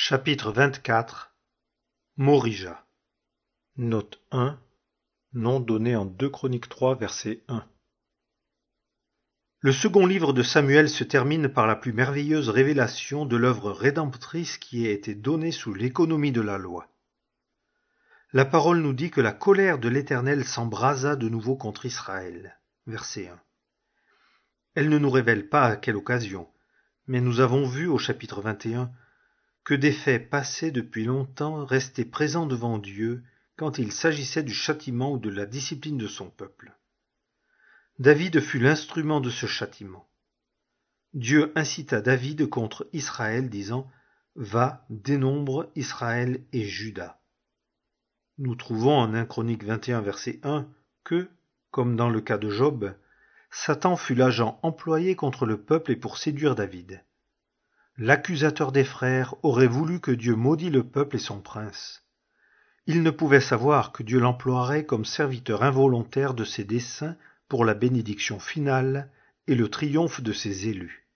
Chapitre 24 Morija. Note 1. Nom donné en 2 Chroniques 3, verset 1. Le second livre de Samuel se termine par la plus merveilleuse révélation de l'œuvre rédemptrice qui a été donnée sous l'économie de la loi. La parole nous dit que la colère de l'Éternel s'embrasa de nouveau contre Israël. Verset 1. Elle ne nous révèle pas à quelle occasion, mais nous avons vu au chapitre 21 que des faits passés depuis longtemps restaient présents devant Dieu quand il s'agissait du châtiment ou de la discipline de son peuple. David fut l'instrument de ce châtiment. Dieu incita David contre Israël, disant « Va, dénombre Israël et Juda ». Nous trouvons en 1 Chronique 21, verset 1, que, comme dans le cas de Job, Satan fut l'agent employé contre le peuple et pour séduire David. L'accusateur des frères aurait voulu que Dieu maudît le peuple et son prince. Il ne pouvait savoir que Dieu l'emploierait comme serviteur involontaire de ses desseins pour la bénédiction finale et le triomphe de ses élus.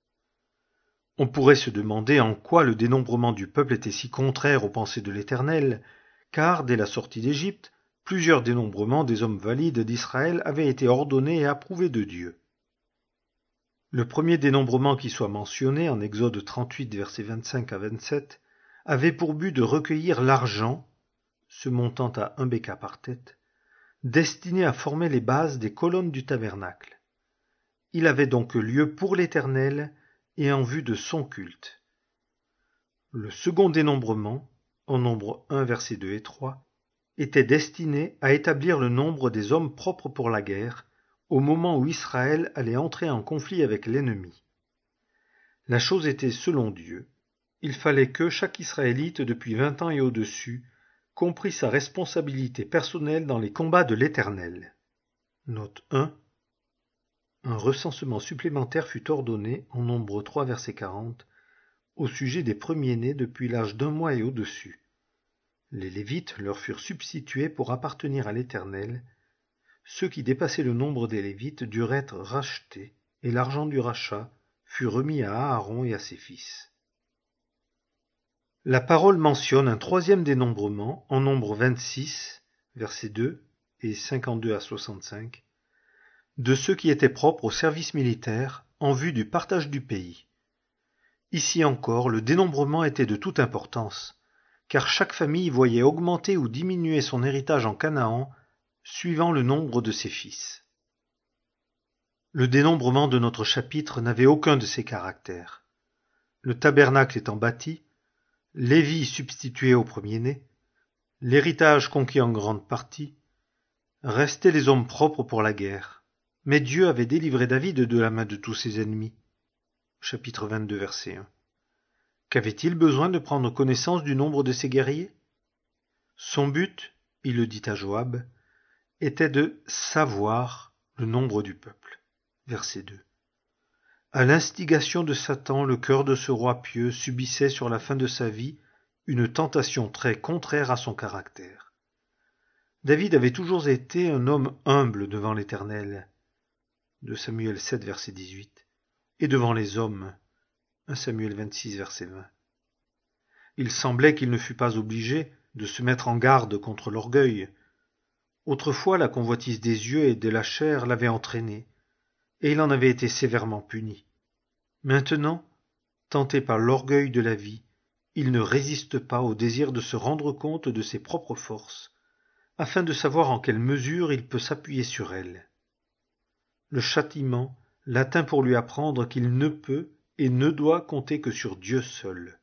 On pourrait se demander en quoi le dénombrement du peuple était si contraire aux pensées de l'Éternel, car dès la sortie d'Égypte, plusieurs dénombrements des hommes valides d'Israël avaient été ordonnés et approuvés de Dieu. Le premier dénombrement qui soit mentionné, en Exode 38, versets 25 à 27, avait pour but de recueillir l'argent, se montant à 1 béka par tête, destiné à former les bases des colonnes du tabernacle. Il avait donc lieu pour l'Éternel et en vue de son culte. Le second dénombrement, en nombre 1, versets 2 et 3, était destiné à établir le nombre des hommes propres pour la guerre, au moment où Israël allait entrer en conflit avec l'ennemi. La chose était selon Dieu. Il fallait que chaque Israélite depuis 20 ans et au-dessus comprît sa responsabilité personnelle dans les combats de l'Éternel. Note 1. Un recensement supplémentaire fut ordonné, en nombre 3, verset 40, au sujet des premiers-nés depuis l'âge d'1 mois et au-dessus. Les Lévites leur furent substitués pour appartenir à l'Éternel. Ceux qui dépassaient le nombre des Lévites durent être rachetés, et l'argent du rachat fut remis à Aaron et à ses fils. La parole mentionne un troisième dénombrement, en nombre 26, versets 2 et 52 à 65, de ceux qui étaient propres au service militaire en vue du partage du pays. Ici encore, le dénombrement était de toute importance, car chaque famille voyait augmenter ou diminuer son héritage en Canaan suivant le nombre de ses fils. Le dénombrement de notre chapitre n'avait aucun de ces caractères. Le tabernacle étant bâti, Lévi substitué au premier-né, l'héritage conquis en grande partie, restaient les hommes propres pour la guerre. Mais Dieu avait délivré David de la main de tous ses ennemis. Chapitre 22, verset 1. Qu'avait-il besoin de prendre connaissance du nombre de ses guerriers? Son but, il le dit à Joab, était de savoir le nombre du peuple. Verset 2. À l'instigation de Satan, le cœur de ce roi pieux subissait sur la fin de sa vie une tentation très contraire à son caractère. David avait toujours été un homme humble devant l'Éternel, de Samuel 7, verset 18, et devant les hommes, 1 Samuel 26, verset 20. Il semblait qu'il ne fût pas obligé de se mettre en garde contre l'orgueil. Autrefois, la convoitise des yeux et de la chair l'avait entraîné, et il en avait été sévèrement puni. Maintenant, tenté par l'orgueil de la vie, il ne résiste pas au désir de se rendre compte de ses propres forces, afin de savoir en quelle mesure il peut s'appuyer sur elles. Le châtiment l'atteint pour lui apprendre qu'il ne peut et ne doit compter que sur Dieu seul.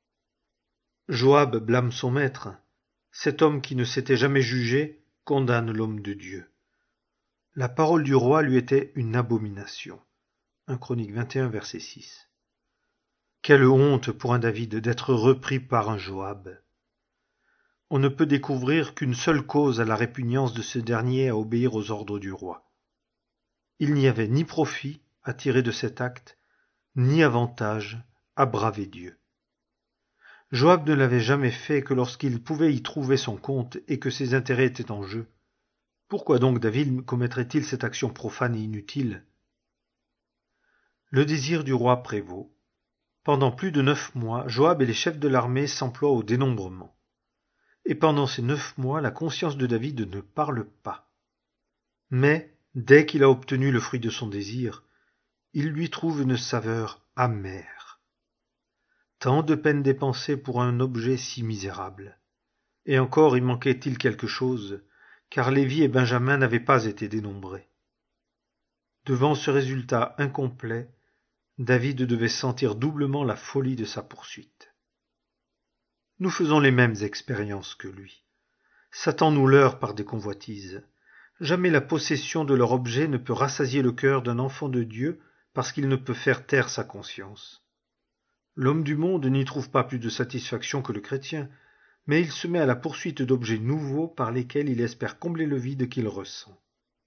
Joab blâme son maître. Cet homme qui ne s'était jamais jugé condamne l'homme de Dieu. La parole du roi lui était une abomination. 1 Chronique 21, verset 6. Quelle honte pour un David d'être repris par un Joab. On ne peut découvrir qu'une seule cause à la répugnance de ce dernier à obéir aux ordres du roi. Il n'y avait ni profit à tirer de cet acte, ni avantage à braver Dieu. Joab ne l'avait jamais fait que lorsqu'il pouvait y trouver son compte et que ses intérêts étaient en jeu. Pourquoi donc David commettrait-il cette action profane et inutile? Le désir du roi prévaut. Pendant plus de 9 mois, Joab et les chefs de l'armée s'emploient au dénombrement. Et pendant ces 9 mois, la conscience de David ne parle pas. Mais, dès qu'il a obtenu le fruit de son désir, il lui trouve une saveur amère. Tant de peine dépensée pour un objet si misérable. Et encore y manquait-il quelque chose, car Lévi et Benjamin n'avaient pas été dénombrés. Devant ce résultat incomplet, David devait sentir doublement la folie de sa poursuite. Nous faisons les mêmes expériences que lui. Satan nous leurre par des convoitises. Jamais la possession de leur objet ne peut rassasier le cœur d'un enfant de Dieu parce qu'il ne peut faire taire sa conscience. L'homme du monde n'y trouve pas plus de satisfaction que le chrétien, mais il se met à la poursuite d'objets nouveaux par lesquels il espère combler le vide qu'il ressent.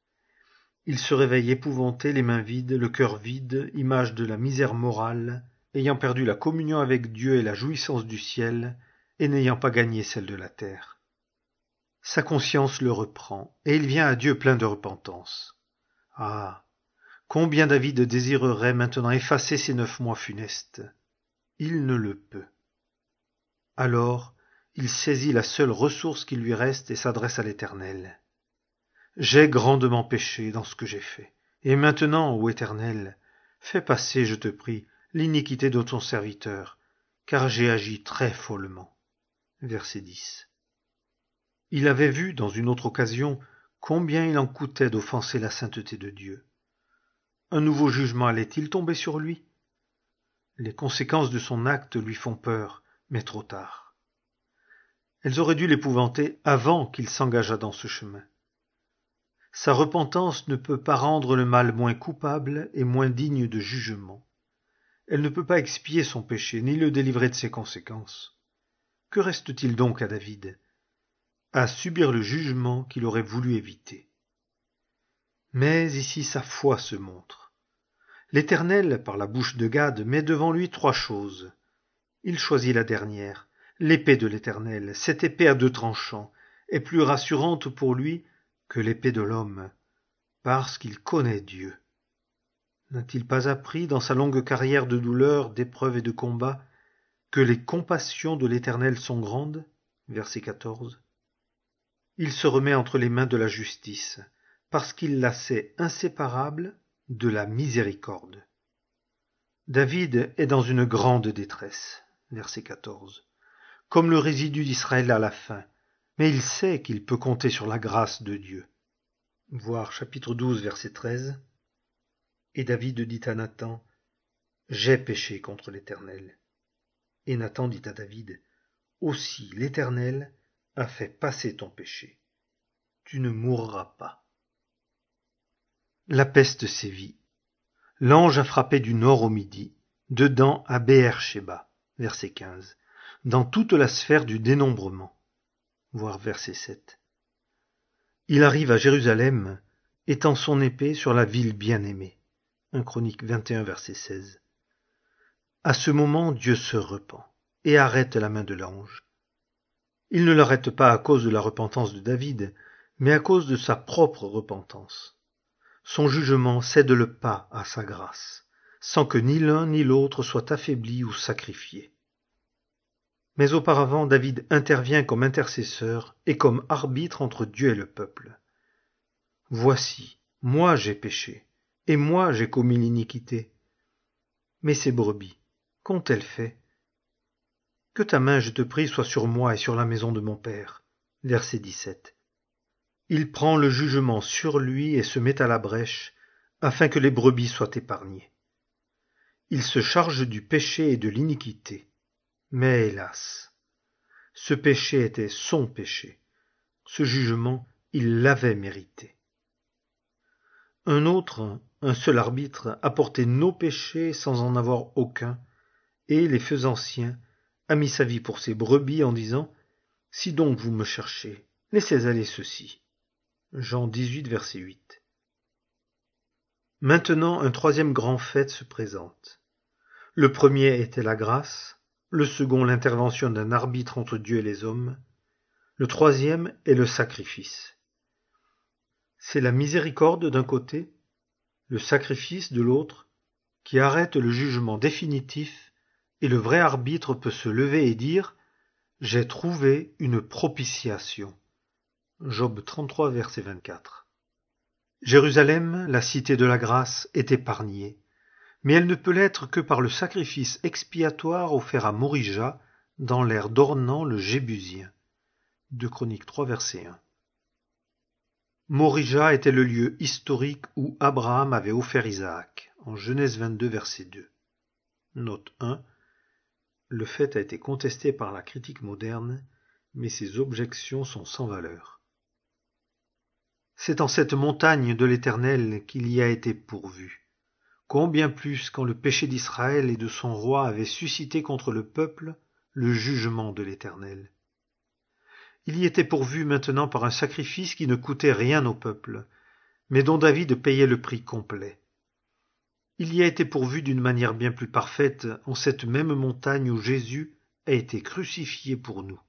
Il se réveille épouvanté, les mains vides, le cœur vide, image de la misère morale, ayant perdu la communion avec Dieu et la jouissance du ciel, et n'ayant pas gagné celle de la terre. Sa conscience le reprend, et il vient à Dieu plein de repentance. Ah, combien David désirerait maintenant effacer ces 9 mois funestes. Il ne le peut. Alors, il saisit la seule ressource qui lui reste et s'adresse à l'Éternel. J'ai grandement péché dans ce que j'ai fait. Et maintenant, ô Éternel, fais passer, je te prie, l'iniquité de ton serviteur, car j'ai agi très follement. Verset 10. Il avait vu, dans une autre occasion, combien il en coûtait d'offenser la sainteté de Dieu. Un nouveau jugement allait-il tomber sur lui? Les conséquences de son acte lui font peur, mais trop tard. Elles auraient dû l'épouvanter avant qu'il s'engageât dans ce chemin. Sa repentance ne peut pas rendre le mal moins coupable et moins digne de jugement. Elle ne peut pas expier son péché, ni le délivrer de ses conséquences. Que reste-t-il donc à David? À subir le jugement qu'il aurait voulu éviter. Mais ici sa foi se montre. L'Éternel, par la bouche de Gad, met devant lui 3 choses. Il choisit la dernière, l'épée de l'Éternel. Cette épée à 2 tranchants est plus rassurante pour lui que l'épée de l'homme, parce qu'il connaît Dieu. N'a-t-il pas appris dans sa longue carrière de douleurs, d'épreuves et de combats que les compassions de l'Éternel sont grandes? Verset 14. Il se remet entre les mains de la justice, parce qu'il la sait inséparable de la miséricorde. David est dans une grande détresse. Verset 14. Comme le résidu d'Israël à la fin, mais il sait qu'il peut compter sur la grâce de Dieu. Voir chapitre 12, verset 13. Et David dit à Nathan, « J'ai péché contre l'Éternel. » Et Nathan dit à David, « Aussi l'Éternel a fait passer ton péché. Tu ne mourras pas. » La peste sévit. L'ange a frappé du nord au midi, dedans à Beër-Shéba, verset 15, dans toute la sphère du dénombrement. Voir verset 7. Il arrive à Jérusalem, étend son épée sur la ville bien-aimée. 1 Chronique 21, verset 16. À ce moment, Dieu se repent et arrête la main de l'ange. Il ne l'arrête pas à cause de la repentance de David, mais à cause de sa propre repentance. Son jugement cède le pas à sa grâce, sans que ni l'un ni l'autre soit affaibli ou sacrifié. Mais auparavant, David intervient comme intercesseur et comme arbitre entre Dieu et le peuple. « Voici, moi j'ai péché, et moi j'ai commis l'iniquité. Mais ces brebis, qu'ont-elles fait? Que ta main, je te prie, soit sur moi et sur la maison de mon père. » Verset 17. Il prend le jugement sur lui et se met à la brèche, afin que les brebis soient épargnées. Il se charge du péché et de l'iniquité. Mais hélas, ce péché était son péché. Ce jugement, il l'avait mérité. Un autre, un seul arbitre, a porté nos péchés sans en avoir aucun, et, les faisant siens, a mis sa vie pour ses brebis en disant « Si donc vous me cherchez, laissez aller ceci. » Jean 18, verset 8. Maintenant, un troisième grand fait se présente. Le premier était la grâce, le second l'intervention d'un arbitre entre Dieu et les hommes, le troisième est le sacrifice. C'est la miséricorde d'un côté, le sacrifice de l'autre, qui arrête le jugement définitif et le vrai arbitre peut se lever et dire « J'ai trouvé une propitiation ». Job 33, verset 24. Jérusalem, la cité de la grâce, est épargnée, mais elle ne peut l'être que par le sacrifice expiatoire offert à Morija dans l'air d'Ornan le Jébusien. 2 Chroniques 3, verset 1. Morija était le lieu historique où Abraham avait offert Isaac, en Genèse 22, verset 2. Note 1. Le fait a été contesté par la critique moderne, mais ses objections sont sans valeur. C'est en cette montagne de l'Éternel qu'il y a été pourvu. Combien plus quand le péché d'Israël et de son roi avait suscité contre le peuple le jugement de l'Éternel. Il y était pourvu maintenant par un sacrifice qui ne coûtait rien au peuple, mais dont David payait le prix complet. Il y a été pourvu d'une manière bien plus parfaite en cette même montagne où Jésus a été crucifié pour nous.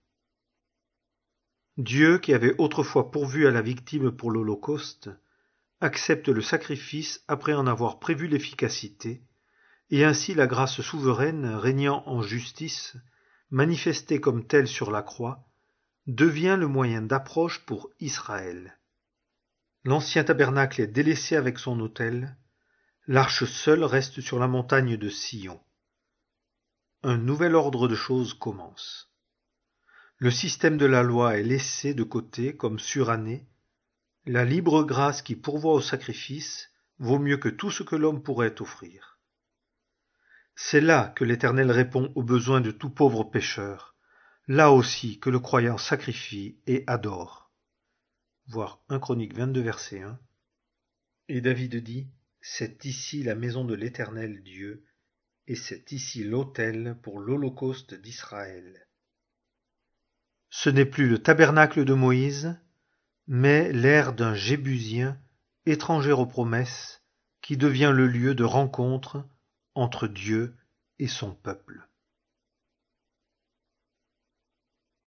Dieu, qui avait autrefois pourvu à la victime pour l'Holocauste, accepte le sacrifice après en avoir prévu l'efficacité, et ainsi la grâce souveraine, régnant en justice, manifestée comme telle sur la croix, devient le moyen d'approche pour Israël. L'ancien tabernacle est délaissé avec son autel, l'arche seule reste sur la montagne de Sion. Un nouvel ordre de choses commence. Le système de la loi est laissé de côté comme suranné. La libre grâce qui pourvoit au sacrifice vaut mieux que tout ce que l'homme pourrait offrir. C'est là que l'Éternel répond aux besoins de tout pauvre pécheur, là aussi que le croyant sacrifie et adore. Voir 1 Chroniques 22, verset 1. Et David dit, « C'est ici la maison de l'Éternel Dieu, et c'est ici l'autel pour l'holocauste d'Israël. » Ce n'est plus le tabernacle de Moïse, mais l'aire d'un Jébusien, étranger aux promesses, qui devient le lieu de rencontre entre Dieu et son peuple.